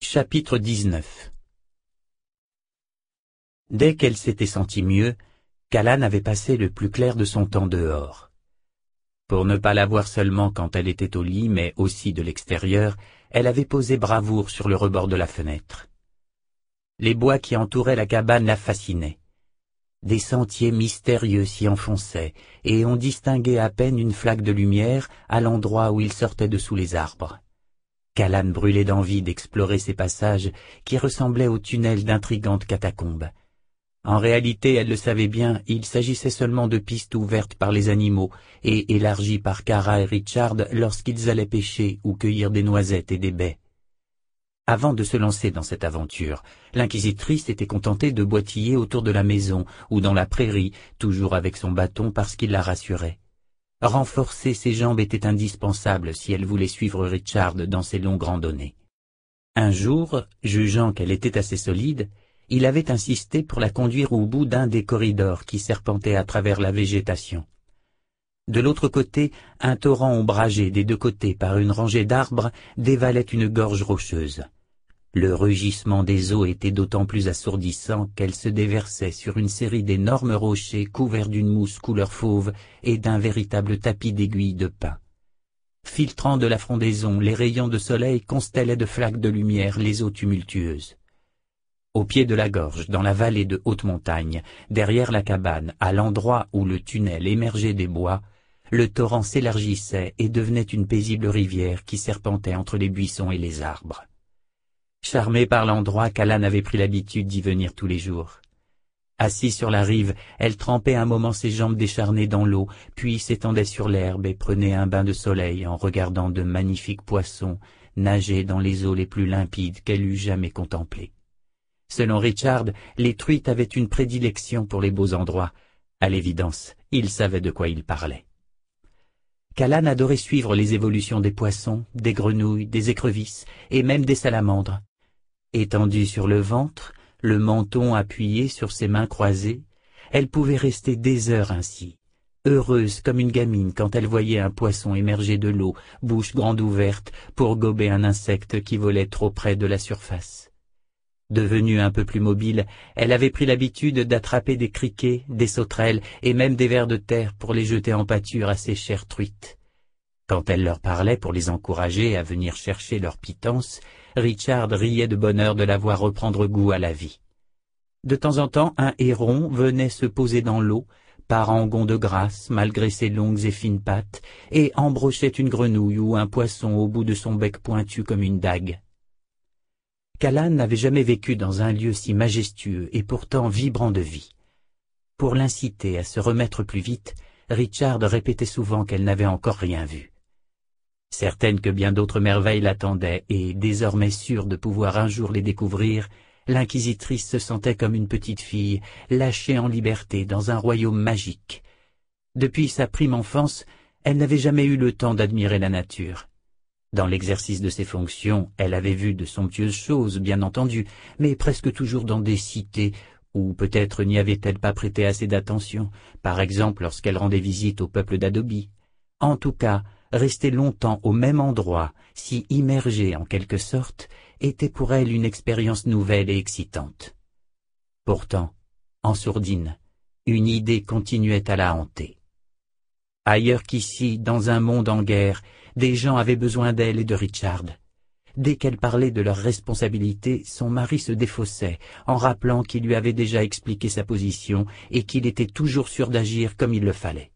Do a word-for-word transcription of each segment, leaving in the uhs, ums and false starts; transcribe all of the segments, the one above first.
Chapitre dix-neuf. Dès qu'elle s'était sentie mieux, Callan avait passé le plus clair de son temps dehors. Pour ne pas la voir seulement quand elle était au lit, mais aussi de l'extérieur, elle avait posé bravoure sur le rebord de la fenêtre. Les bois qui entouraient la cabane la fascinaient. Des sentiers mystérieux s'y enfonçaient, et on distinguait à peine une flaque de lumière à l'endroit où ils sortaient de sous les arbres. Callan brûlait d'envie d'explorer ces passages qui ressemblaient aux tunnels d'intrigantes catacombes. En réalité, elle le savait bien, il s'agissait seulement de pistes ouvertes par les animaux et élargies par Kara et Richard lorsqu'ils allaient pêcher ou cueillir des noisettes et des baies. Avant de se lancer dans cette aventure, l'inquisitrice était contentée de boitiller autour de la maison ou dans la prairie, toujours avec son bâton parce qu'il la rassurait. Renforcer ses jambes était indispensable si elle voulait suivre Richard dans ses longues randonnées. Un jour, jugeant qu'elle était assez solide, il avait insisté pour la conduire au bout d'un des corridors qui serpentaient à travers la végétation. De l'autre côté, un torrent ombragé des deux côtés par une rangée d'arbres dévalait une gorge rocheuse. Le rugissement des eaux était d'autant plus assourdissant qu'elle se déversait sur une série d'énormes rochers couverts d'une mousse couleur fauve et d'un véritable tapis d'aiguilles de pin. Filtrant de la frondaison, les rayons de soleil constellaient de flaques de lumière les eaux tumultueuses. Au pied de la gorge, dans la vallée de haute montagne, derrière la cabane, à l'endroit où le tunnel émergeait des bois, le torrent s'élargissait et devenait une paisible rivière qui serpentait entre les buissons et les arbres. Charmée par l'endroit, Callan avait pris l'habitude d'y venir tous les jours. Assise sur la rive, elle trempait un moment ses jambes décharnées dans l'eau, puis s'étendait sur l'herbe et prenait un bain de soleil en regardant de magnifiques poissons nager dans les eaux les plus limpides qu'elle eût jamais contemplées. Selon Richard, les truites avaient une prédilection pour les beaux endroits. À l'évidence, il savait de quoi il parlait. Callan adorait suivre les évolutions des poissons, des grenouilles, des écrevisses et même des salamandres. Étendue sur le ventre, le menton appuyé sur ses mains croisées, elle pouvait rester des heures ainsi, heureuse comme une gamine quand elle voyait un poisson émerger de l'eau, bouche grande ouverte, pour gober un insecte qui volait trop près de la surface. Devenue un peu plus mobile, elle avait pris l'habitude d'attraper des criquets, des sauterelles et même des vers de terre pour les jeter en pâture à ses chères truites. Quand elle leur parlait pour les encourager à venir chercher leur pitance, Richard riait de bonheur de la voir reprendre goût à la vie. De temps en temps, un héron venait se poser dans l'eau, parangon de grâce malgré ses longues et fines pattes, et embrochait une grenouille ou un poisson au bout de son bec pointu comme une dague. Callan n'avait jamais vécu dans un lieu si majestueux et pourtant vibrant de vie. Pour l'inciter à se remettre plus vite, Richard répétait souvent qu'elle n'avait encore rien vu. Certaine que bien d'autres merveilles l'attendaient et, désormais sûre de pouvoir un jour les découvrir, l'inquisitrice se sentait comme une petite fille, lâchée en liberté dans un royaume magique. Depuis sa prime enfance, elle n'avait jamais eu le temps d'admirer la nature. Dans l'exercice de ses fonctions, elle avait vu de somptueuses choses, bien entendu, mais presque toujours dans des cités, ou peut-être n'y avait-elle pas prêté assez d'attention, par exemple lorsqu'elle rendait visite au peuple d'Adobe. En tout cas, rester longtemps au même endroit, s'y immerger en quelque sorte, était pour elle une expérience nouvelle et excitante. Pourtant, en sourdine, une idée continuait à la hanter. Ailleurs qu'ici, dans un monde en guerre, des gens avaient besoin d'elle et de Richard. Dès qu'elle parlait de leurs responsabilités, son mari se défaussait, en rappelant qu'il lui avait déjà expliqué sa position et qu'il était toujours sûr d'agir comme il le fallait.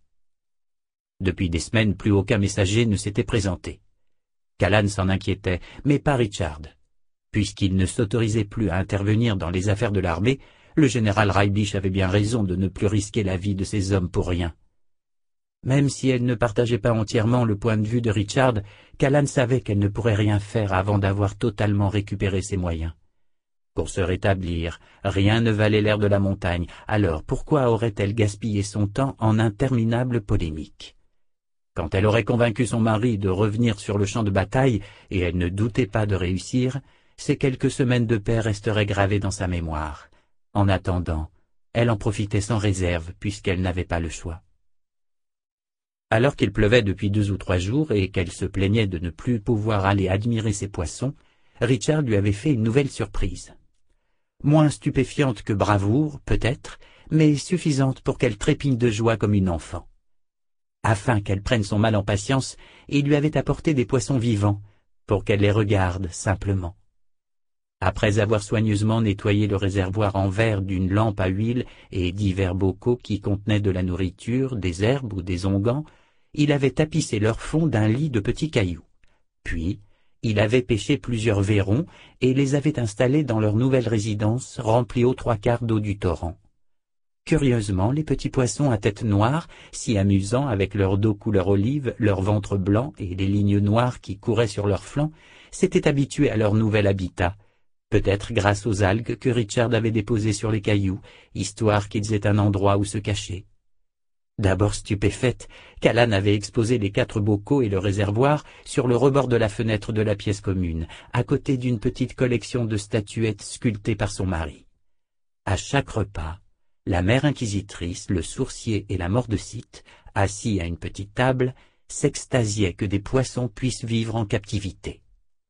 Depuis des semaines, plus aucun messager ne s'était présenté. Callan s'en inquiétait, mais pas Richard. Puisqu'il ne s'autorisait plus à intervenir dans les affaires de l'armée, le général Reibich avait bien raison de ne plus risquer la vie de ses hommes pour rien. Même si elle ne partageait pas entièrement le point de vue de Richard, Callan savait qu'elle ne pourrait rien faire avant d'avoir totalement récupéré ses moyens. Pour se rétablir, rien ne valait l'air de la montagne, alors pourquoi aurait-elle gaspillé son temps en interminables polémiques? Quand elle aurait convaincu son mari de revenir sur le champ de bataille, et elle ne doutait pas de réussir, ces quelques semaines de paix resteraient gravées dans sa mémoire. En attendant, elle en profitait sans réserve puisqu'elle n'avait pas le choix. Alors qu'il pleuvait depuis deux ou trois jours et qu'elle se plaignait de ne plus pouvoir aller admirer ses poissons, Richard lui avait fait une nouvelle surprise. Moins stupéfiante que bravoure, peut-être, mais suffisante pour qu'elle trépigne de joie comme une enfant. Afin qu'elle prenne son mal en patience, il lui avait apporté des poissons vivants, pour qu'elle les regarde simplement. Après avoir soigneusement nettoyé le réservoir en verre d'une lampe à huile et divers bocaux qui contenaient de la nourriture, des herbes ou des onguents, il avait tapissé leur fond d'un lit de petits cailloux. Puis, il avait pêché plusieurs vairons et les avait installés dans leur nouvelle résidence remplie aux trois quarts d'eau du torrent. Curieusement, les petits poissons à tête noire, si amusants avec leur dos couleur olive, leur ventre blanc et les lignes noires qui couraient sur leurs flancs, s'étaient habitués à leur nouvel habitat, peut-être grâce aux algues que Richard avait déposées sur les cailloux, histoire qu'ils aient un endroit où se cacher. D'abord stupéfaite, qu'Alan avait exposé les quatre bocaux et le réservoir sur le rebord de la fenêtre de la pièce commune, à côté d'une petite collection de statuettes sculptées par son mari. À chaque repas, la mère inquisitrice, le sourcier et la mordecite, assis à une petite table, s'extasiaient que des poissons puissent vivre en captivité.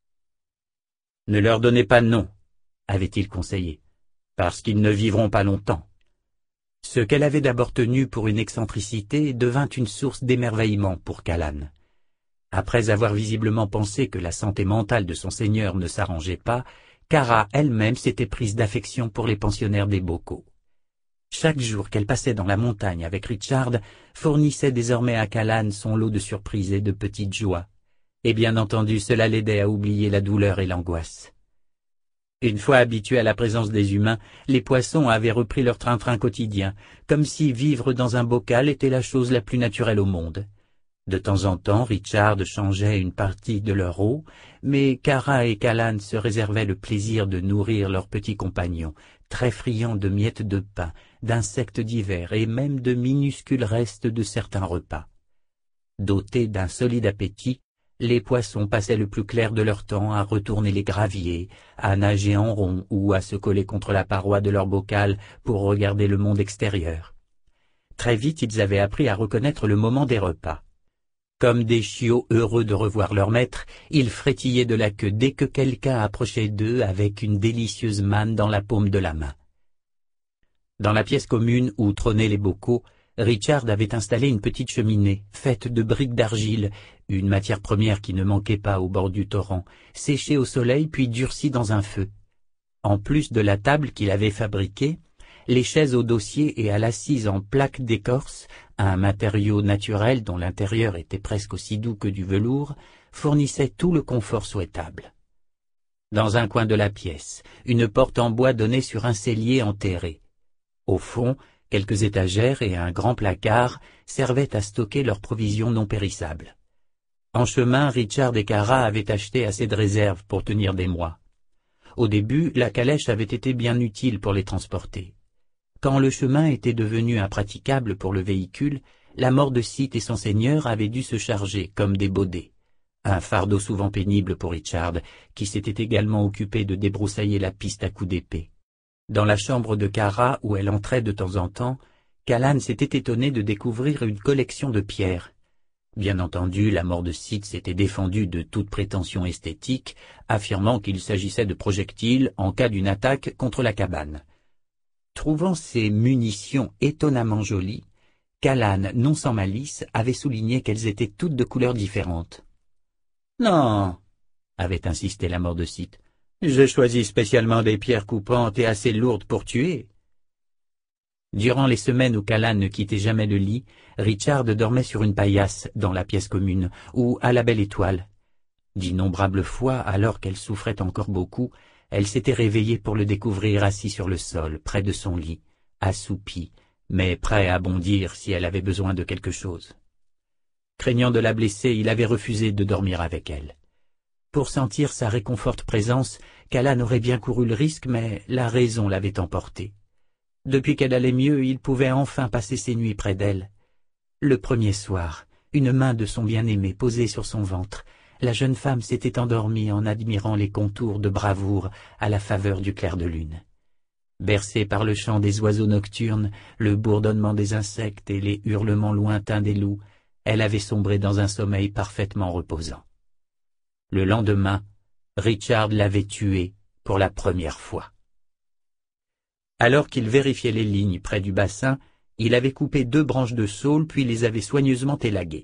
« Ne leur donnez pas de nom, » avait-il conseillé, « parce qu'ils ne vivront pas longtemps. » Ce qu'elle avait d'abord tenu pour une excentricité devint une source d'émerveillement pour Callan. Après avoir visiblement pensé que la santé mentale de son seigneur ne s'arrangeait pas, Kara elle-même s'était prise d'affection pour les pensionnaires des bocaux. Chaque jour qu'elle passait dans la montagne avec Richard fournissait désormais à Callan son lot de surprises et de petites joies, et bien entendu cela l'aidait à oublier la douleur et l'angoisse. Une fois habitués à la présence des humains, les poissons avaient repris leur train-train quotidien, comme si vivre dans un bocal était la chose la plus naturelle au monde. De temps en temps, Richard changeait une partie de leur eau, mais Kara et Callan se réservaient le plaisir de nourrir leurs petits compagnons, très friands de miettes de pain, d'insectes divers et même de minuscules restes de certains repas. Dotés d'un solide appétit, les poissons passaient le plus clair de leur temps à retourner les graviers, à nager en rond ou à se coller contre la paroi de leur bocal pour regarder le monde extérieur. Très vite, ils avaient appris à reconnaître le moment des repas. Comme des chiots heureux de revoir leur maître, ils frétillaient de la queue dès que quelqu'un approchait d'eux avec une délicieuse manne dans la paume de la main. Dans la pièce commune où trônaient les bocaux, Richard avait installé une petite cheminée, faite de briques d'argile, une matière première qui ne manquait pas au bord du torrent, séchée au soleil puis durcie dans un feu. En plus de la table qu'il avait fabriquée, les chaises au dossier et à l'assise en plaques d'écorce, un matériau naturel dont l'intérieur était presque aussi doux que du velours, fournissaient tout le confort souhaitable. Dans un coin de la pièce, une porte en bois donnait sur un cellier enterré. Au fond, quelques étagères et un grand placard servaient à stocker leurs provisions non périssables. En chemin, Richard et Kara avaient acheté assez de réserves pour tenir des mois. Au début, la calèche avait été bien utile pour les transporter. Quand le chemin était devenu impraticable pour le véhicule, la mordecite et son seigneur avaient dû se charger comme des baudets. Un fardeau souvent pénible pour Richard, qui s'était également occupé de débroussailler la piste à coups d'épée. Dans la chambre de Kara, où elle entrait de temps en temps, Callan s'était étonné de découvrir une collection de pierres. Bien entendu, la mordecite s'était défendue de toute prétention esthétique, affirmant qu'il s'agissait de projectiles en cas d'une attaque contre la cabane. Trouvant ces munitions étonnamment jolies, Callan, non sans malice, avait souligné qu'elles étaient toutes de couleurs différentes. « Non, » avait insisté la mordecite, « je choisis spécialement des pierres coupantes et assez lourdes pour tuer. » Durant les semaines où Callan ne quittait jamais le lit, Richard dormait sur une paillasse dans la pièce commune, ou à la belle étoile. D'innombrables fois, alors qu'elle souffrait encore beaucoup, elle s'était réveillée pour le découvrir assis sur le sol, près de son lit, assoupi, mais prêt à bondir si elle avait besoin de quelque chose. Craignant de la blesser, il avait refusé de dormir avec elle. Pour sentir sa réconfortante présence, Callan aurait bien couru le risque, mais la raison l'avait emporté. Depuis qu'elle allait mieux, il pouvait enfin passer ses nuits près d'elle. Le premier soir, une main de son bien-aimé posée sur son ventre, la jeune femme s'était endormie en admirant les contours de bravoure à la faveur du clair de lune. Bercée par le chant des oiseaux nocturnes, le bourdonnement des insectes et les hurlements lointains des loups, elle avait sombré dans un sommeil parfaitement reposant. Le lendemain, Richard l'avait tué pour la première fois. Alors qu'il vérifiait les lignes près du bassin, il avait coupé deux branches de saule puis les avait soigneusement élaguées.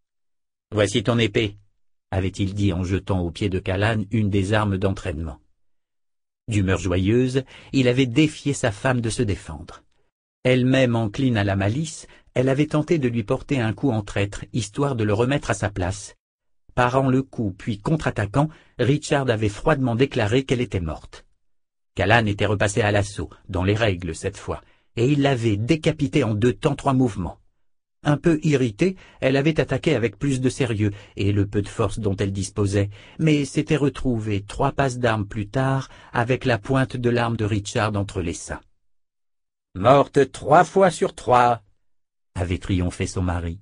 « Voici ton épée », avait-il dit en jetant aux pieds de Callan une des armes d'entraînement. D'humeur joyeuse, il avait défié sa femme de se défendre. Elle-même encline à la malice, elle avait tenté de lui porter un coup en traître, histoire de le remettre à sa place. Parant le coup puis contre-attaquant, Richard avait froidement déclaré qu'elle était morte. Callan était repassé à l'assaut, dans les règles cette fois, et il l'avait décapitée en deux temps trois mouvements. Un peu irritée, elle avait attaqué avec plus de sérieux et le peu de force dont elle disposait, mais s'était retrouvée trois passes d'armes plus tard avec la pointe de l'arme de Richard entre les seins. « Morte trois fois sur trois !» avait triomphé son mari.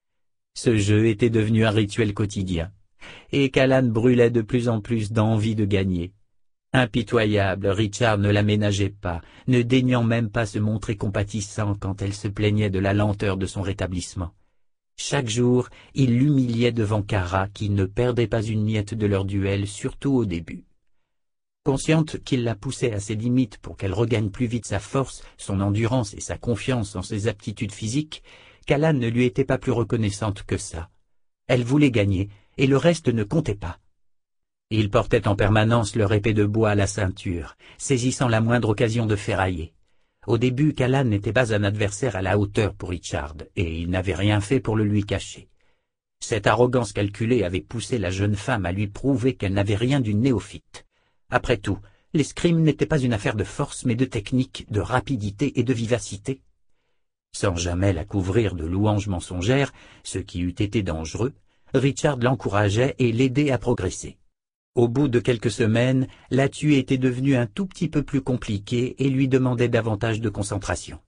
Ce jeu était devenu un rituel quotidien, et Callan brûlait de plus en plus d'envie de gagner. Impitoyable, Richard ne la ménageait pas, ne daignant même pas se montrer compatissant quand elle se plaignait de la lenteur de son rétablissement. Chaque jour, il l'humiliait devant Kara, qui ne perdait pas une miette de leur duel, surtout au début. Consciente qu'il la poussait à ses limites pour qu'elle regagne plus vite sa force, son endurance et sa confiance en ses aptitudes physiques, Callan ne lui était pas plus reconnaissante que ça. Elle voulait gagner, et le reste ne comptait pas. Ils portaient en permanence leur épée de bois à la ceinture, saisissant la moindre occasion de ferrailler. Au début, Callan n'était pas un adversaire à la hauteur pour Richard, et il n'avait rien fait pour le lui cacher. Cette arrogance calculée avait poussé la jeune femme à lui prouver qu'elle n'avait rien d'une néophyte. Après tout, l'escrime n'était pas une affaire de force, mais de technique, de rapidité et de vivacité. Sans jamais la couvrir de louanges mensongères, ce qui eût été dangereux, Richard l'encourageait et l'aidait à progresser. Au bout de quelques semaines, la tuer était devenue un tout petit peu plus compliquée et lui demandait davantage de concentration.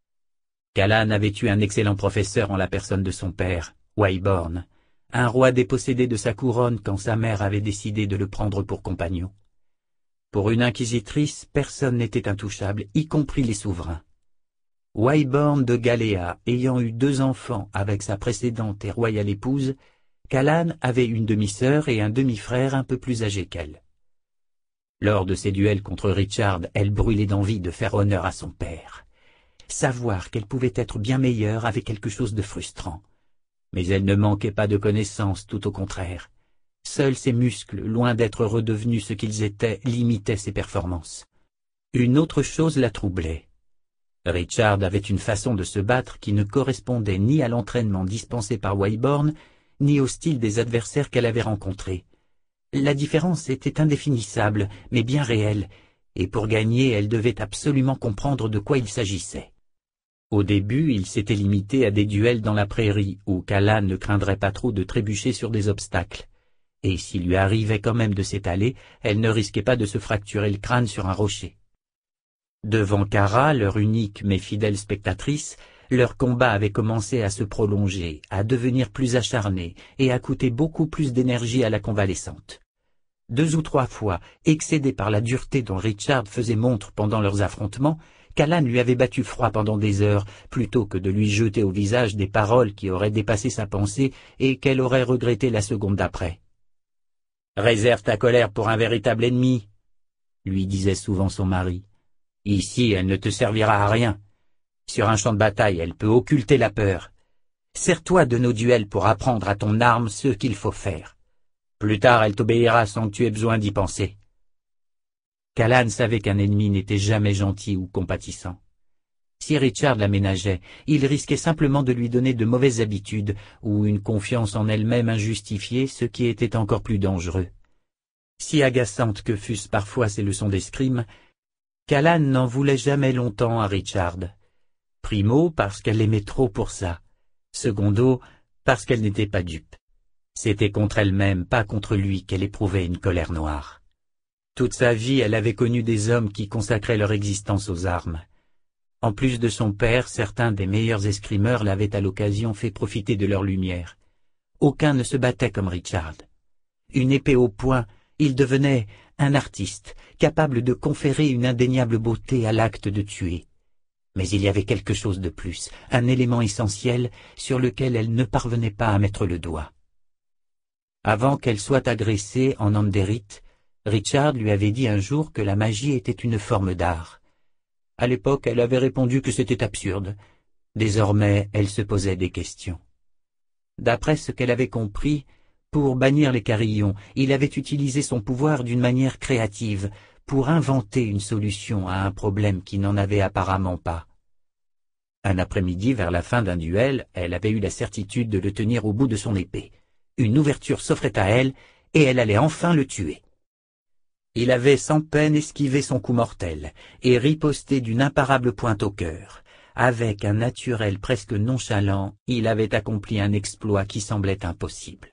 Callan avait eu un excellent professeur en la personne de son père, Wyborn, un roi dépossédé de sa couronne quand sa mère avait décidé de le prendre pour compagnon. Pour une inquisitrice, personne n'était intouchable, y compris les souverains. Wyborn de Galéa ayant eu deux enfants avec sa précédente et royale épouse, Callan avait une demi-sœur et un demi-frère un peu plus âgés qu'elle. Lors de ses duels contre Richard, elle brûlait d'envie de faire honneur à son père. Savoir qu'elle pouvait être bien meilleure avait quelque chose de frustrant. Mais elle ne manquait pas de connaissances, tout au contraire. Seuls ses muscles, loin d'être redevenus ce qu'ils étaient, limitaient ses performances. Une autre chose la troublait. Richard avait une façon de se battre qui ne correspondait ni à l'entraînement dispensé par Wyborn, ni au style des adversaires qu'elle avait rencontrés. La différence était indéfinissable, mais bien réelle, et pour gagner, elle devait absolument comprendre de quoi il s'agissait. Au début, il s'était limité à des duels dans la prairie, où Callan ne craindrait pas trop de trébucher sur des obstacles. Et s'il lui arrivait quand même de s'étaler, elle ne risquait pas de se fracturer le crâne sur un rocher. Devant Kara, leur unique mais fidèle spectatrice, leur combat avait commencé à se prolonger, à devenir plus acharné et à coûter beaucoup plus d'énergie à la convalescente. Deux ou trois fois, excédé par la dureté dont Richard faisait montre pendant leurs affrontements, Callan lui avait battu froid pendant des heures, plutôt que de lui jeter au visage des paroles qui auraient dépassé sa pensée et qu'elle aurait regretté la seconde d'après. « Réserve ta colère pour un véritable ennemi », lui disait souvent son mari. « Ici, elle ne te servira à rien. Sur un champ de bataille, elle peut occulter la peur. Sers-toi de nos duels pour apprendre à ton arme ce qu'il faut faire. Plus tard, elle t'obéira sans que tu aies besoin d'y penser. » Callan savait qu'un ennemi n'était jamais gentil ou compatissant. Si Richard la ménageait, il risquait simplement de lui donner de mauvaises habitudes ou une confiance en elle-même injustifiée, ce qui était encore plus dangereux. Si agaçantes que fussent parfois ses leçons d'escrime, Callan n'en voulait jamais longtemps à Richard. Primo, parce qu'elle l'aimait trop pour ça. Secondo, parce qu'elle n'était pas dupe. C'était contre elle-même, pas contre lui, qu'elle éprouvait une colère noire. Toute sa vie, elle avait connu des hommes qui consacraient leur existence aux armes. En plus de son père, certains des meilleurs escrimeurs l'avaient à l'occasion fait profiter de leur lumière. Aucun ne se battait comme Richard. Une épée au poing, il devenait un artiste, capable de conférer une indéniable beauté à l'acte de tuer. Mais il y avait quelque chose de plus, un élément essentiel sur lequel elle ne parvenait pas à mettre le doigt. Avant qu'elle soit agressée en Anderith, Richard lui avait dit un jour que la magie était une forme d'art. À l'époque, elle avait répondu que c'était absurde. Désormais, elle se posait des questions. D'après ce qu'elle avait compris, pour bannir les carillons, il avait utilisé son pouvoir d'une manière créative, pour inventer une solution à un problème qui n'en avait apparemment pas. Un après-midi, vers la fin d'un duel, elle avait eu la certitude de le tenir au bout de son épée. Une ouverture s'offrait à elle, et elle allait enfin le tuer. Il avait sans peine esquivé son coup mortel, et riposté d'une imparable pointe au cœur. Avec un naturel presque nonchalant, il avait accompli un exploit qui semblait impossible.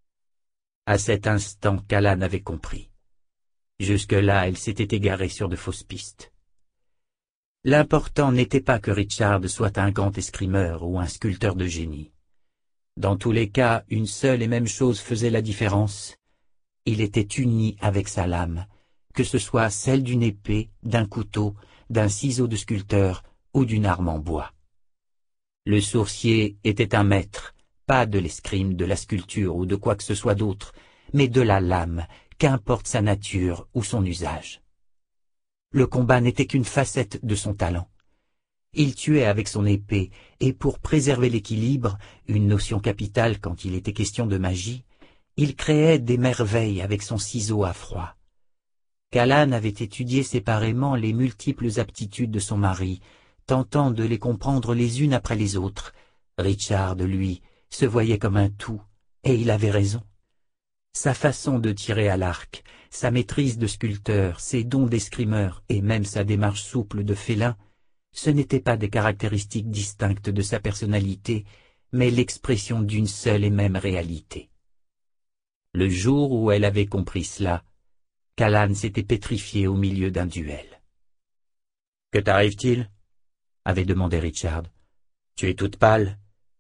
À cet instant, Callan avait compris. Jusque-là, elle s'était égarée sur de fausses pistes. L'important n'était pas que Richard soit un grand escrimeur ou un sculpteur de génie. Dans tous les cas, une seule et même chose faisait la différence. Il était uni avec sa lame, que ce soit celle d'une épée, d'un couteau, d'un ciseau de sculpteur ou d'une arme en bois. Le sourcier était un maître, pas de l'escrime, de la sculpture ou de quoi que ce soit d'autre, mais de la lame, qu'importe sa nature ou son usage. Le combat n'était qu'une facette de son talent. Il tuait avec son épée, et pour préserver l'équilibre, une notion capitale quand il était question de magie, il créait des merveilles avec son ciseau à froid. Callan avait étudié séparément les multiples aptitudes de son mari, tentant de les comprendre les unes après les autres. Richard, lui, se voyait comme un tout, et il avait raison. Sa façon de tirer à l'arc, sa maîtrise de sculpteur, ses dons d'escrimeur et même sa démarche souple de félin, ce n'étaient pas des caractéristiques distinctes de sa personnalité, mais l'expression d'une seule et même réalité. Le jour où elle avait compris cela, Callan s'était pétrifié au milieu d'un duel. « Que t'arrive-t-il » avait demandé Richard. « Tu es toute pâle. »«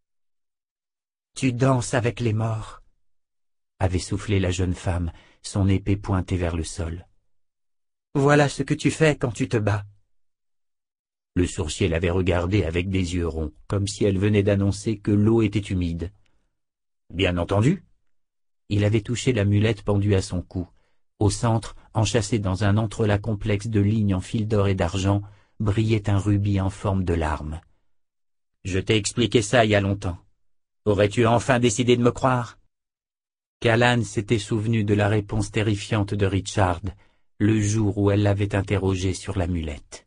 Tu danses avec les morts » avait soufflé la jeune femme, son épée pointée vers le sol. « Voilà ce que tu fais quand tu te bats. » Le sourcier l'avait regardée avec des yeux ronds, comme si elle venait d'annoncer que l'eau était humide. « Bien entendu !» Il avait touché l'amulette pendue à son cou. Au centre, enchâssé dans un entrelac complexe de lignes en fil d'or et d'argent, brillait un rubis en forme de larme. « Je t'ai expliqué ça il y a longtemps. Aurais-tu enfin décidé de me croire ?» Callan s'était souvenu de la réponse terrifiante de Richard, le jour où elle l'avait interrogé sur l'amulette.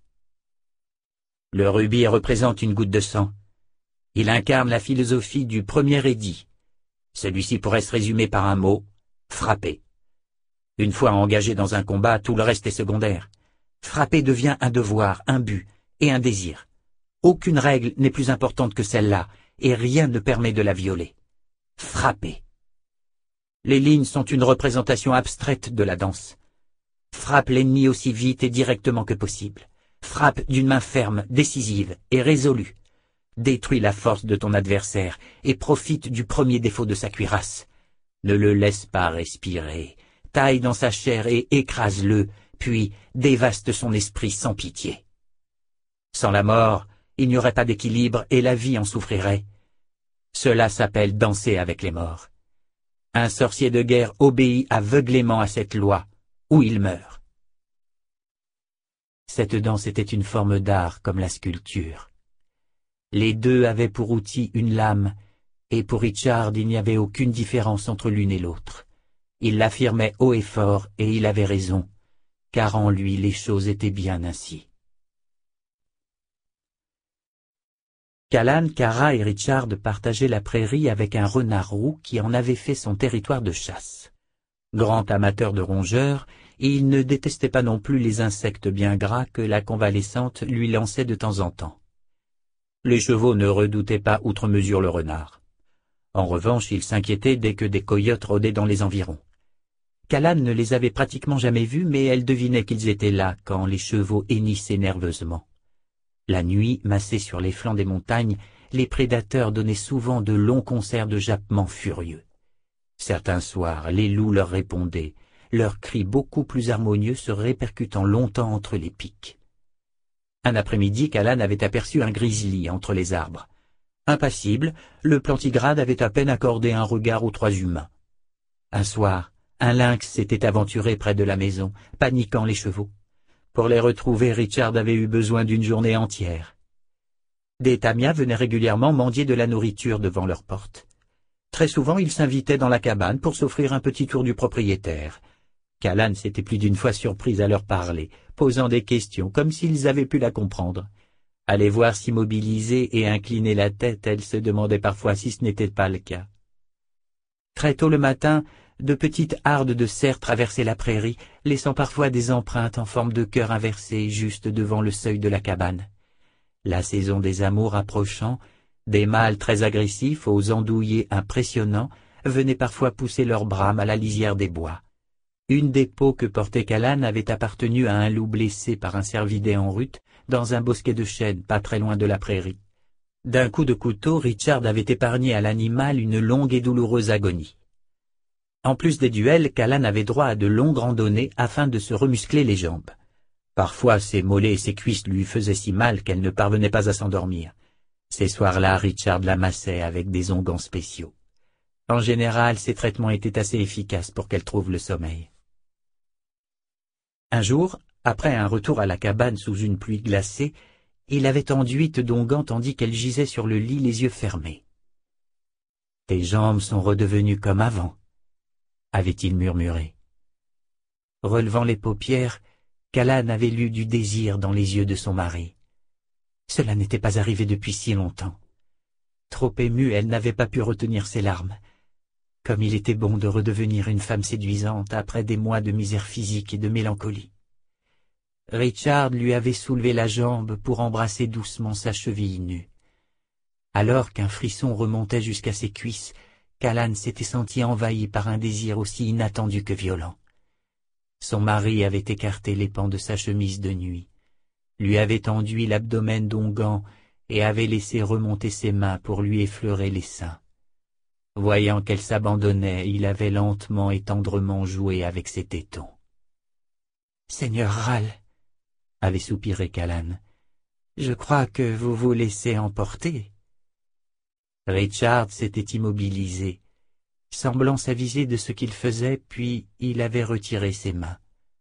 Le rubis représente une goutte de sang. Il incarne la philosophie du premier édit. Celui-ci pourrait se résumer par un mot, frapper. Une fois engagé dans un combat, tout le reste est secondaire. Frapper devient un devoir, un but et un désir. Aucune règle n'est plus importante que celle-là, et rien ne permet de la violer. Frapper. Les lignes sont une représentation abstraite de la danse. Frappe l'ennemi aussi vite et directement que possible. Frappe d'une main ferme, décisive et résolue. Détruis la force de ton adversaire et profite du premier défaut de sa cuirasse. Ne le laisse pas respirer. Taille dans sa chair et écrase-le, puis dévaste son esprit sans pitié. Sans la mort, il n'y aurait pas d'équilibre et la vie en souffrirait. Cela s'appelle danser avec les morts. Un sorcier de guerre obéit aveuglément à cette loi, ou il meurt. Cette danse était une forme d'art comme la sculpture. Les deux avaient pour outil une lame, et pour Richard il n'y avait aucune différence entre l'une et l'autre. Il l'affirmait haut et fort, et il avait raison, car en lui les choses étaient bien ainsi. Callan, Cara et Richard partageaient la prairie avec un renard roux qui en avait fait son territoire de chasse. Grand amateur de rongeurs, il ne détestait pas non plus les insectes bien gras que la convalescente lui lançait de temps en temps. Les chevaux ne redoutaient pas outre mesure le renard. En revanche, ils s'inquiétaient dès que des coyotes rôdaient dans les environs. Callan ne les avait pratiquement jamais vus, mais elle devinait qu'ils étaient là quand les chevaux hennissaient nerveusement. La nuit, massés sur les flancs des montagnes, les prédateurs donnaient souvent de longs concerts de jappements furieux. Certains soirs, les loups leur répondaient, leurs cris beaucoup plus harmonieux se répercutant longtemps entre les pics. Un après-midi, Callan avait aperçu un grizzly entre les arbres. Impassible, le plantigrade avait à peine accordé un regard aux trois humains. Un soir, Un lynx s'était aventuré près de la maison, paniquant les chevaux. Pour les retrouver, Richard avait eu besoin d'une journée entière. Des tamias venaient régulièrement mendier de la nourriture devant leur porte. Très souvent, ils s'invitaient dans la cabane pour s'offrir un petit tour du propriétaire. Callan s'était plus d'une fois surprise à leur parler, posant des questions comme s'ils avaient pu la comprendre. À les voir s'immobiliser et incliner la tête, elle se demandait parfois si ce n'était pas le cas. Très tôt le matin, de petites hardes de cerfs traversaient la prairie, laissant parfois des empreintes en forme de cœur inversé juste devant le seuil de la cabane. La saison des amours approchant, des mâles très agressifs aux andouillés impressionnants venaient parfois pousser leurs brames à la lisière des bois. Une des peaux que portait Callan avait appartenu à un loup blessé par un cervidé en rut dans un bosquet de chênes pas très loin de la prairie. D'un coup de couteau, Richard avait épargné à l'animal une longue et douloureuse agonie. En plus des duels, Callan avait droit à de longues randonnées afin de se remuscler les jambes. Parfois, ses mollets et ses cuisses lui faisaient si mal qu'elle ne parvenait pas à s'endormir. Ces soirs-là, Richard la massait avec des onguents spéciaux. En général, ces traitements étaient assez efficaces pour qu'elle trouve le sommeil. Un jour, après un retour à la cabane sous une pluie glacée, il avait enduite d'onguents tandis qu'elle gisait sur le lit les yeux fermés. « Tes jambes sont redevenues comme avant », avait-il murmuré. Relevant les paupières, Callan avait lu du désir dans les yeux de son mari. Cela n'était pas arrivé depuis si longtemps. Trop émue, elle n'avait pas pu retenir ses larmes. Comme il était bon de redevenir une femme séduisante après des mois de misère physique et de mélancolie. Richard lui avait soulevé la jambe pour embrasser doucement sa cheville nue. Alors qu'un frisson remontait jusqu'à ses cuisses, Callan s'était senti envahi par un désir aussi inattendu que violent. Son mari avait écarté les pans de sa chemise de nuit, lui avait enduit l'abdomen d'onguents et avait laissé remonter ses mains pour lui effleurer les seins. Voyant qu'elle s'abandonnait, il avait lentement et tendrement joué avec ses tétons. « Seigneur Ral, » avait soupiré Callan, « je crois que vous vous laissez emporter. » Richard s'était immobilisé, semblant s'aviser de ce qu'il faisait, puis il avait retiré ses mains.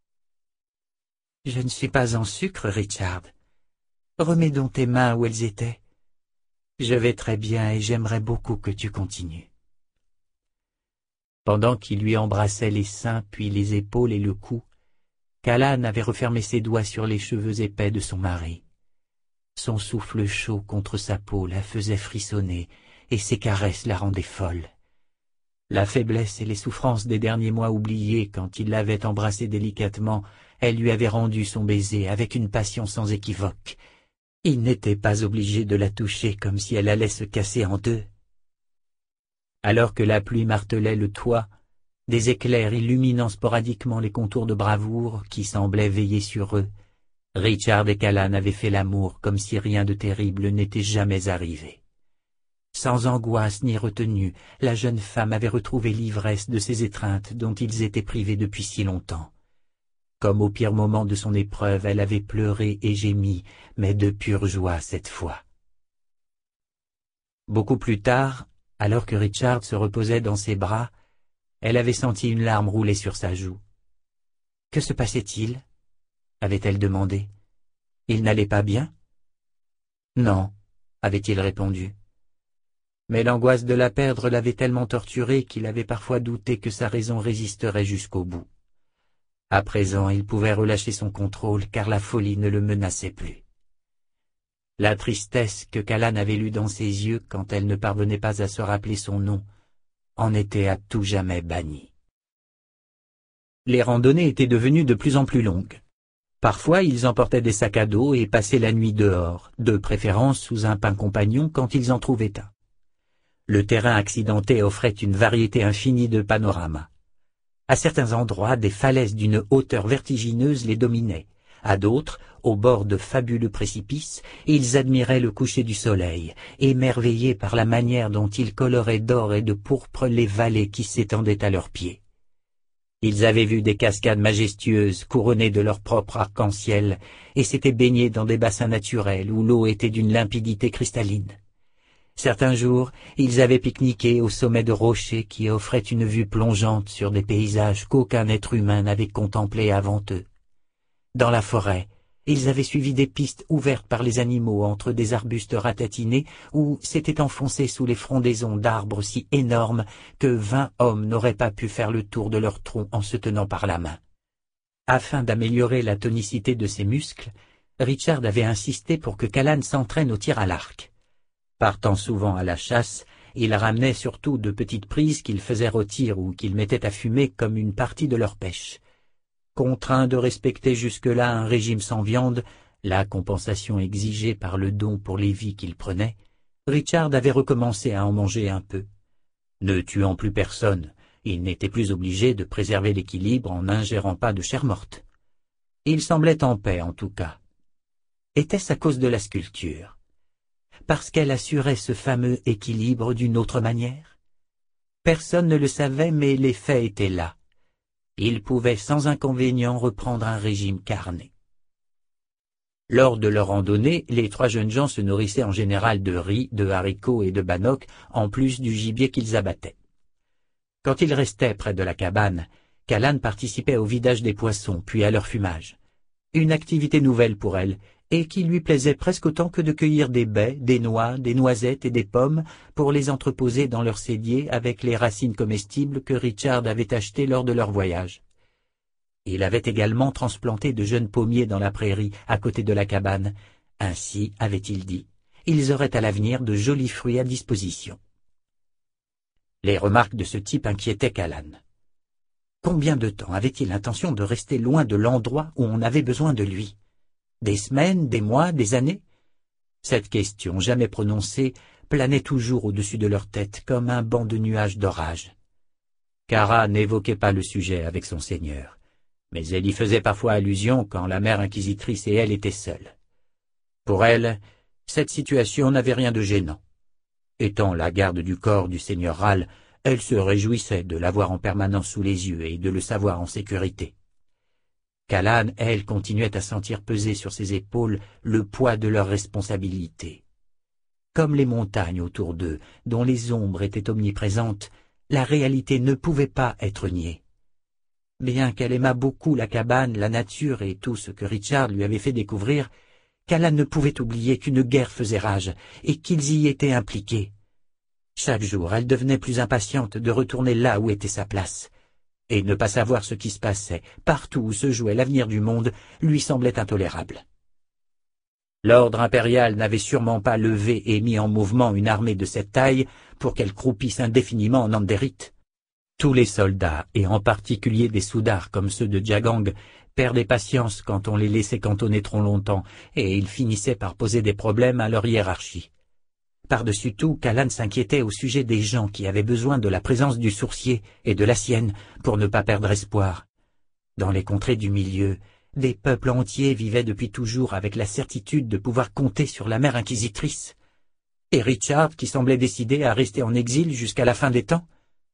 « Je ne suis pas en sucre, Richard. Remets donc tes mains où elles étaient. Je vais très bien et j'aimerais beaucoup que tu continues. » Pendant qu'il lui embrassait les seins, puis les épaules et le cou, Callan avait refermé ses doigts sur les cheveux épais de son mari. Son souffle chaud contre sa peau la faisait frissonner, et ses caresses la rendaient folle. La faiblesse et les souffrances des derniers mois oubliées quand il l'avait embrassée délicatement, elle lui avait rendu son baiser avec une passion sans équivoque. Il n'était pas obligé de la toucher comme si elle allait se casser en deux. Alors que la pluie martelait le toit, des éclairs illuminant sporadiquement les contours de bravoure qui semblaient veiller sur eux, Richard et Callan avaient fait l'amour comme si rien de terrible n'était jamais arrivé. Sans angoisse ni retenue, la jeune femme avait retrouvé l'ivresse de ces étreintes dont ils étaient privés depuis si longtemps. Comme au pire moment de son épreuve, elle avait pleuré et gémi, mais de pure joie cette fois. Beaucoup plus tard, alors que Richard se reposait dans ses bras, elle avait senti une larme rouler sur sa joue. « Que se passait-il » avait-elle demandé. « Il n'allait pas bien ?» « Non » avait-il répondu. Mais l'angoisse de la perdre l'avait tellement torturé qu'il avait parfois douté que sa raison résisterait jusqu'au bout. À présent, il pouvait relâcher son contrôle car la folie ne le menaçait plus. La tristesse que Callan avait lue dans ses yeux quand elle ne parvenait pas à se rappeler son nom en était à tout jamais bannie. Les randonnées étaient devenues de plus en plus longues. Parfois, ils emportaient des sacs à dos et passaient la nuit dehors, de préférence sous un pin compagnon quand ils en trouvaient un. Le terrain accidenté offrait une variété infinie de panoramas. À certains endroits, des falaises d'une hauteur vertigineuse les dominaient. À d'autres, au bord de fabuleux précipices, ils admiraient le coucher du soleil, émerveillés par la manière dont il colorait d'or et de pourpre les vallées qui s'étendaient à leurs pieds. Ils avaient vu des cascades majestueuses couronnées de leur propre arc-en-ciel et s'étaient baignés dans des bassins naturels où l'eau était d'une limpidité cristalline. Certains jours, ils avaient pique-niqué au sommet de rochers qui offraient une vue plongeante sur des paysages qu'aucun être humain n'avait contemplés avant eux. Dans la forêt, ils avaient suivi des pistes ouvertes par les animaux entre des arbustes ratatinés ou s'étaient enfoncés sous les frondaisons d'arbres si énormes que vingt hommes n'auraient pas pu faire le tour de leur tronc en se tenant par la main. Afin d'améliorer la tonicité de ses muscles, Richard avait insisté pour que Callan s'entraîne au tir à l'arc. Partant souvent à la chasse, il ramenait surtout de petites prises qu'il faisait rôtir ou qu'il mettait à fumer comme une partie de leur pêche. Contraint de respecter jusque-là un régime sans viande, la compensation exigée par le don pour les vies qu'il prenait, Richard avait recommencé à en manger un peu. Ne tuant plus personne, il n'était plus obligé de préserver l'équilibre en n'ingérant pas de chair morte. Il semblait en paix en tout cas. Était-ce à cause de la sculpture? Parce qu'elle assurait ce fameux équilibre d'une autre manière? Personne ne le savait, mais les faits étaient là. Il pouvait sans inconvénient reprendre un régime carné. Lors de leur randonnée, les trois jeunes gens se nourrissaient en général de riz, de haricots et de bannock, en plus du gibier qu'ils abattaient. Quand ils restaient près de la cabane, Callan participait au vidage des poissons, puis à leur fumage. Une activité nouvelle pour elle, et qui lui plaisait presque autant que de cueillir des baies, des noix, des noisettes et des pommes pour les entreposer dans leur cellier avec les racines comestibles que Richard avait achetées lors de leur voyage. Il avait également transplanté de jeunes pommiers dans la prairie à côté de la cabane. Ainsi, avait-il dit, ils auraient à l'avenir de jolis fruits à disposition. Les remarques de ce type inquiétaient Callan. Combien de temps avait-il l'intention de rester loin de l'endroit où on avait besoin de lui? Des semaines, des mois, des années? Cette question, jamais prononcée, planait toujours au-dessus de leur tête comme un banc de nuages d'orage. Kara n'évoquait pas le sujet avec son seigneur, mais elle y faisait parfois allusion quand la mère inquisitrice et elle étaient seules. Pour elle, cette situation n'avait rien de gênant. Étant la garde du corps du seigneur Ral, elle se réjouissait de l'avoir en permanence sous les yeux et de le savoir en sécurité. Callan, elle, continuait à sentir peser sur ses épaules le poids de leurs responsabilités. Comme les montagnes autour d'eux, dont les ombres étaient omniprésentes, la réalité ne pouvait pas être niée. Bien qu'elle aimât beaucoup la cabane, la nature et tout ce que Richard lui avait fait découvrir, Callan ne pouvait oublier qu'une guerre faisait rage et qu'ils y étaient impliqués. Chaque jour, elle devenait plus impatiente de retourner là où était sa place. Et ne pas savoir ce qui se passait, partout où se jouait l'avenir du monde, lui semblait intolérable. L'ordre impérial n'avait sûrement pas levé et mis en mouvement une armée de cette taille pour qu'elle croupisse indéfiniment en Anderith. Tous les soldats, et en particulier des soudars comme ceux de Jagang, perdaient patience quand on les laissait cantonner trop longtemps, et ils finissaient par poser des problèmes à leur hiérarchie. Par-dessus tout, Callan s'inquiétait au sujet des gens qui avaient besoin de la présence du sourcier et de la sienne pour ne pas perdre espoir. Dans les contrées du milieu, des peuples entiers vivaient depuis toujours avec la certitude de pouvoir compter sur la mère inquisitrice. Et Richard qui semblait décidé à rester en exil jusqu'à la fin des temps.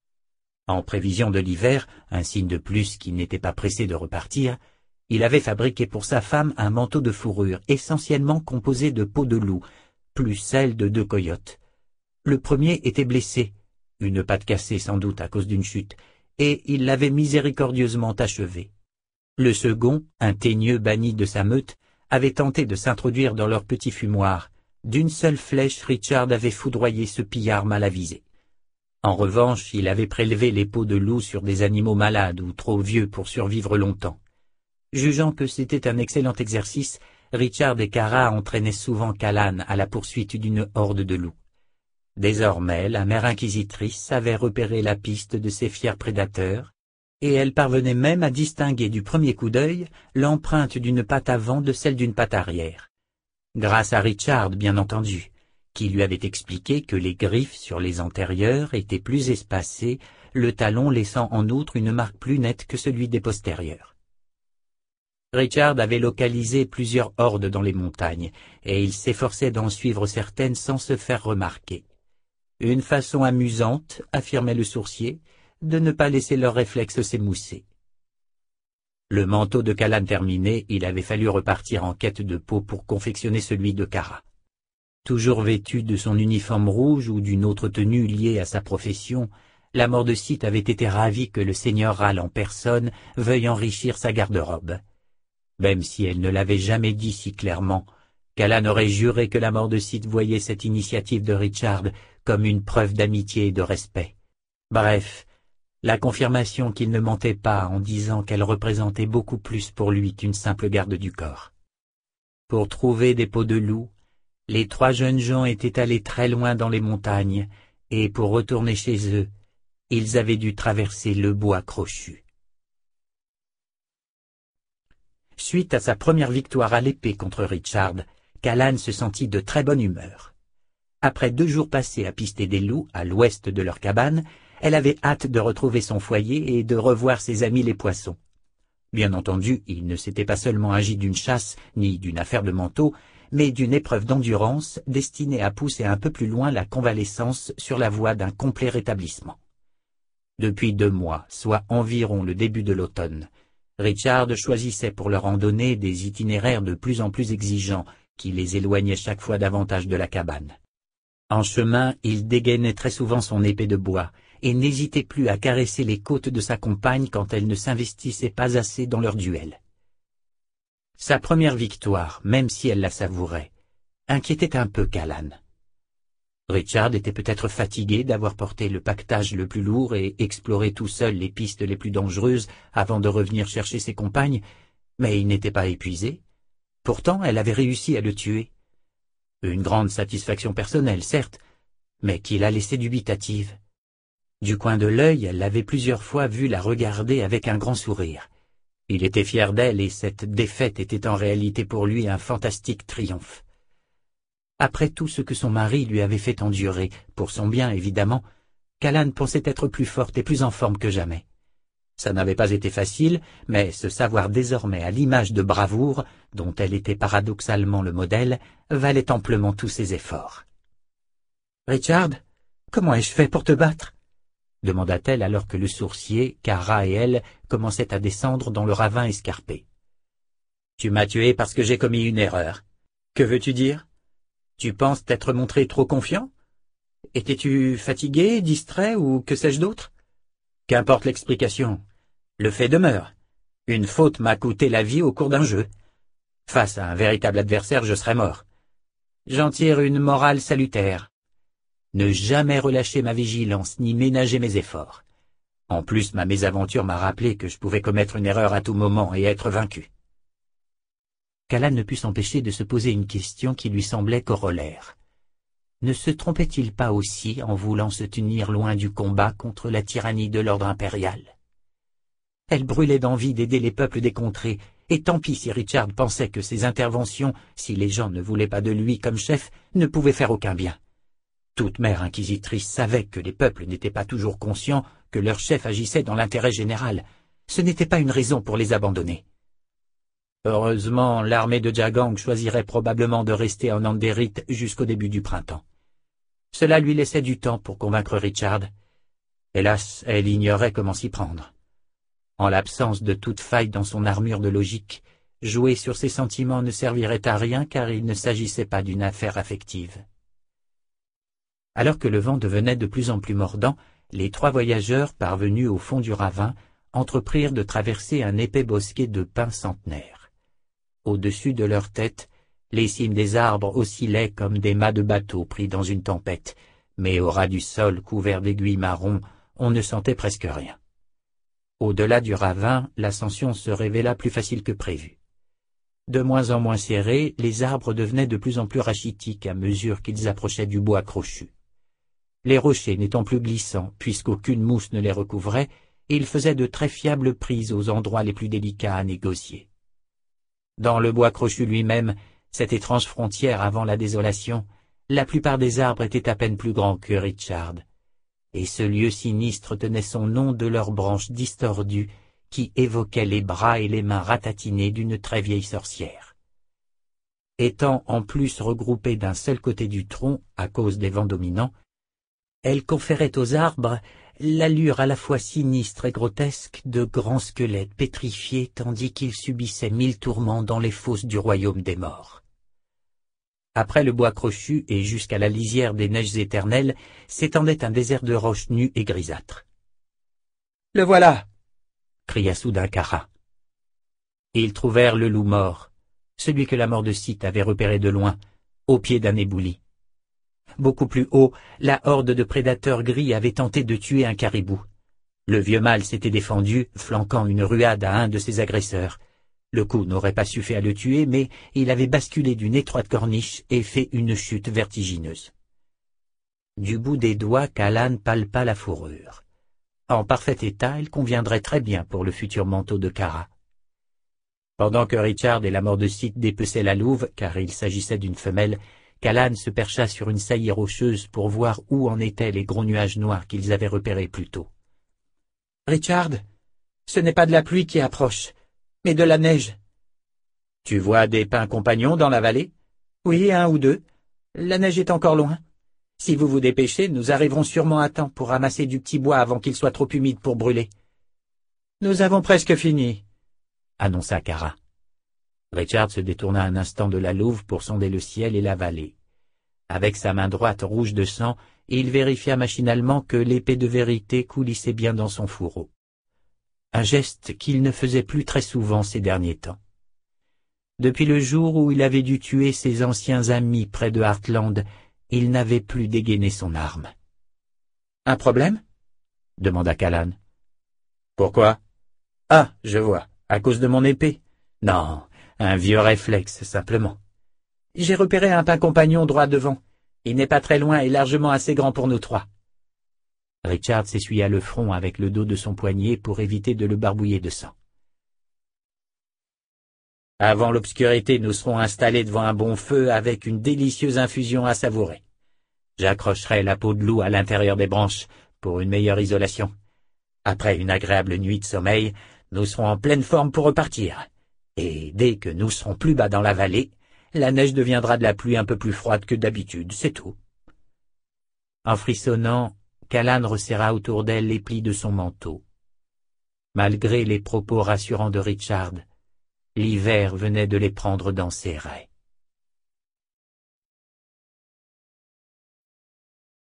En prévision de l'hiver, un signe de plus qu'il n'était pas pressé de repartir, il avait fabriqué pour sa femme un manteau de fourrure essentiellement composé de peau de loup, plus celle de deux coyotes. Le premier était blessé, une patte cassée sans doute à cause d'une chute, et il l'avait miséricordieusement achevé. Le second, un teigneux banni de sa meute, avait tenté de s'introduire dans leur petit fumoir. D'une seule flèche, Richard avait foudroyé ce pillard mal avisé. En revanche, il avait prélevé les peaux de loup sur des animaux malades ou trop vieux pour survivre longtemps. Jugeant que c'était un excellent exercice, Richard et Kara entraînaient souvent Callan à la poursuite d'une horde de loups. Désormais, la mère inquisitrice avait repéré la piste de ces fiers prédateurs, et elle parvenait même à distinguer du premier coup d'œil l'empreinte d'une patte avant de celle d'une patte arrière. Grâce à Richard, bien entendu, qui lui avait expliqué que les griffes sur les antérieures étaient plus espacées, le talon laissant en outre une marque plus nette que celui des postérieurs. Richard avait localisé plusieurs hordes dans les montagnes, et il s'efforçait d'en suivre certaines sans se faire remarquer. Une façon amusante, affirmait le sourcier, de ne pas laisser leurs réflexes s'émousser. Le manteau de Callan terminé, il avait fallu repartir en quête de peau pour confectionner celui de Kara. Toujours vêtu de son uniforme rouge ou d'une autre tenue liée à sa profession, la Mordecite avait été ravie que le seigneur Ral en personne veuille enrichir sa garde-robe. Même si elle ne l'avait jamais dit si clairement, qu'Alan aurait juré que la Mordecite voyait cette initiative de Richard comme une preuve d'amitié et de respect. Bref, la confirmation qu'il ne mentait pas en disant qu'elle représentait beaucoup plus pour lui qu'une simple garde du corps. Pour trouver des peaux de loup, les trois jeunes gens étaient allés très loin dans les montagnes, et pour retourner chez eux, ils avaient dû traverser le bois crochu. Suite à sa première victoire à l'épée contre Richard, qu'Alan se sentit de très bonne humeur. Après deux jours passés à pister des loups à l'ouest de leur cabane, elle avait hâte de retrouver son foyer et de revoir ses amis les poissons. Bien entendu, il ne s'était pas seulement agi d'une chasse ni d'une affaire de manteau, mais d'une épreuve d'endurance destinée à pousser un peu plus loin la convalescence sur la voie d'un complet rétablissement. Depuis deux mois, soit environ le début de l'automne, Richard choisissait pour leur randonnée des itinéraires de plus en plus exigeants qui les éloignaient chaque fois davantage de la cabane. En chemin, il dégainait très souvent son épée de bois et n'hésitait plus à caresser les côtes de sa compagne quand elle ne s'investissait pas assez dans leur duel. Sa première victoire, même si elle la savourait, inquiétait un peu qu'Alan. Richard était peut-être fatigué d'avoir porté le paquetage le plus lourd et exploré tout seul les pistes les plus dangereuses avant de revenir chercher ses compagnes, mais il n'était pas épuisé. Pourtant, elle avait réussi à le tuer. Une grande satisfaction personnelle, certes, mais qui la laissait dubitative. Du coin de l'œil, elle l'avait plusieurs fois vu la regarder avec un grand sourire. Il était fier d'elle et cette défaite était en réalité pour lui un fantastique triomphe. Après tout ce que son mari lui avait fait endurer, pour son bien évidemment, qu'Alan pensait être plus forte et plus en forme que jamais. Ça n'avait pas été facile, mais se savoir désormais à l'image de bravoure, dont elle était paradoxalement le modèle, valait amplement tous ses efforts. « Richard, comment ai-je fait pour te battre ?» demanda-t-elle alors que le sourcier, Kara et elle commençaient à descendre dans le ravin escarpé. « Tu m'as tué parce que j'ai commis une erreur. Que veux-tu dire? Tu penses t'être montré trop confiant? Étais-tu fatigué, distrait ou que sais-je d'autre? Qu'importe l'explication. Le fait demeure. Une faute m'a coûté la vie au cours d'un jeu. Face à un véritable adversaire, je serais mort. J'en tire une morale salutaire. Ne jamais relâcher ma vigilance ni ménager mes efforts. En plus, ma mésaventure m'a rappelé que je pouvais commettre une erreur à tout moment et être vaincu. Qu'Alan ne put s'empêcher de se poser une question qui lui semblait corollaire. Ne se trompait-il pas aussi en voulant se tenir loin du combat contre la tyrannie de l'ordre impérial? Elle brûlait d'envie d'aider les peuples des contrées, et tant pis si Richard pensait que ses interventions, si les gens ne voulaient pas de lui comme chef, ne pouvaient faire aucun bien. Toute mère inquisitrice savait que les peuples n'étaient pas toujours conscients que leur chef agissait dans l'intérêt général. Ce n'était pas une raison pour les abandonner. Heureusement, l'armée de Jagang choisirait probablement de rester en Anderith jusqu'au début du printemps. Cela lui laissait du temps pour convaincre Richard. Hélas, elle ignorait comment s'y prendre. En l'absence de toute faille dans son armure de logique, jouer sur ses sentiments ne servirait à rien car il ne s'agissait pas d'une affaire affective. Alors que le vent devenait de plus en plus mordant, les trois voyageurs, parvenus au fond du ravin, entreprirent de traverser un épais bosquet de pins centenaires. Au-dessus de leur tête, les cimes des arbres oscillaient comme des mâts de bateau pris dans une tempête, mais au ras du sol couvert d'aiguilles marron, on ne sentait presque rien. Au-delà du ravin, l'ascension se révéla plus facile que prévu. De moins en moins serrés, les arbres devenaient de plus en plus rachitiques à mesure qu'ils approchaient du bois crochu. Les rochers n'étant plus glissants, puisqu'aucune mousse ne les recouvrait, ils faisaient de très fiables prises aux endroits les plus délicats à négocier. Dans le bois crochu lui-même, cette étrange frontière avant la désolation, la plupart des arbres étaient à peine plus grands que Richard, et ce lieu sinistre tenait son nom de leurs branches distordues qui évoquaient les bras et les mains ratatinés d'une très vieille sorcière. Étant en plus regroupées d'un seul côté du tronc à cause des vents dominants, elles conféraient aux arbres l'allure à la fois sinistre et grotesque de grands squelettes pétrifiés tandis qu'ils subissaient mille tourments dans les fosses du royaume des morts. Après le bois crochu et jusqu'à la lisière des neiges éternelles s'étendait un désert de roches nues et grisâtres. « Le voilà !» cria soudain Kara. Ils trouvèrent le loup mort, celui que la mort de Sith avait repéré de loin, au pied d'un éboulis. Beaucoup plus haut, la horde de prédateurs gris avait tenté de tuer un caribou. Le vieux mâle s'était défendu, flanquant une ruade à un de ses agresseurs. Le coup n'aurait pas suffi à le tuer, mais il avait basculé d'une étroite corniche et fait une chute vertigineuse. Du bout des doigts, Kalan palpa la fourrure. En parfait état, elle conviendrait très bien pour le futur manteau de Kara. Pendant que Richard et la mort de Sith dépeçaient la louve, car il s'agissait d'une femelle, Kalan se percha sur une saillie rocheuse pour voir où en étaient les gros nuages noirs qu'ils avaient repérés plus tôt. « Richard, ce n'est pas de la pluie qui approche, mais de la neige. »« Tu vois des pins compagnons dans la vallée ?»« Oui, un ou deux. La neige est encore loin. Si vous vous dépêchez, nous arriverons sûrement à temps pour ramasser du petit bois avant qu'il soit trop humide pour brûler. »« Nous avons presque fini, » annonça Kara. Richard se détourna un instant de la louve pour sonder le ciel et la vallée. Avec sa main droite rouge de sang, il vérifia machinalement que l'épée de vérité coulissait bien dans son fourreau. Un geste qu'il ne faisait plus très souvent ces derniers temps. Depuis le jour où il avait dû tuer ses anciens amis près de Heartland, il n'avait plus dégainé son arme. « Un problème ?» demanda Kalan. « Pourquoi ? Ah, je vois, à cause de mon épée. Non, un vieux réflexe, simplement. J'ai repéré un pin compagnon droit devant. Il n'est pas très loin et largement assez grand pour nous trois. » Richard s'essuya le front avec le dos de son poignet pour éviter de le barbouiller de sang. « Avant l'obscurité, nous serons installés devant un bon feu avec une délicieuse infusion à savourer. J'accrocherai la peau de loup à l'intérieur des branches pour une meilleure isolation. Après une agréable nuit de sommeil, nous serons en pleine forme pour repartir. Et dès que nous serons plus bas dans la vallée, la neige deviendra de la pluie un peu plus froide que d'habitude, c'est tout. » En frissonnant, Kalan resserra autour d'elle les plis de son manteau. Malgré les propos rassurants de Richard, l'hiver venait de les prendre dans ses raies.